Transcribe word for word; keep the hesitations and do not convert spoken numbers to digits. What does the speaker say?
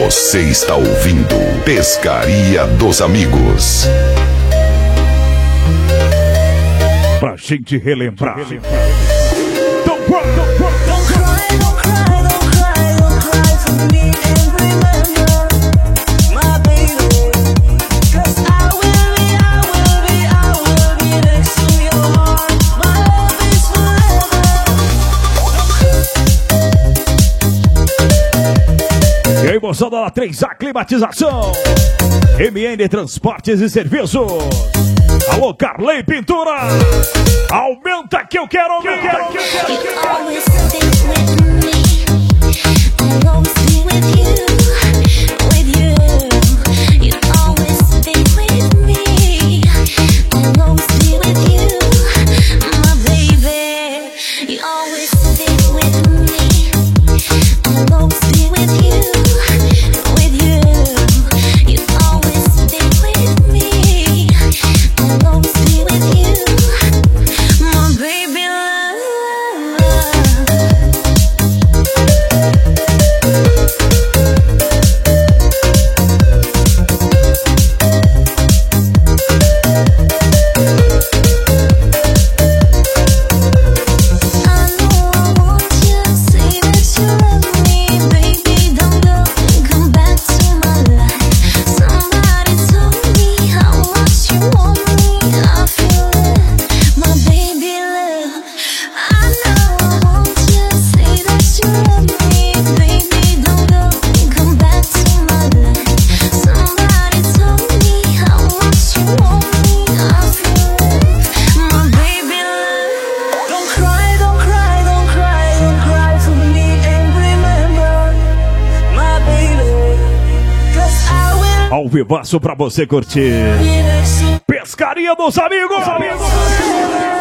Você está ouvindo Pescaria dos Amigos. Pra gente relembrar. Don't cry, don't cry, don't cry, don't cry, don't cry for me and remember my baby. Cause I will be, I will be, I will be next to your heart. My love is forever. E aí, moçada da três A Climatização, M N Transportes e Serviços. Alô, Carley Pintura. Aumenta que eu quero, que eu quero, que eu quero. You always stay with me. I'll always be with you, with you. You always stay with me. I'll always be with you, my baby. You always stay with me. I'll always be with you, with you. You always stay with me. I'll always be with you, my baby love. I know I want you to say that you love me, baby. Don't go and come back to my life. Somebody told me how much you want me. I feel it, my baby love. I know I want you to say that you love me, baby. Don't go and come back to my life. Somebody told me how much you want me. I feel it, my baby love. Don't cry, don't cry, don't cry, don't cry for me and remember my baby. Cause I will Ao vivaço pra você curtir. be next to Pescaria dos Amigos. you.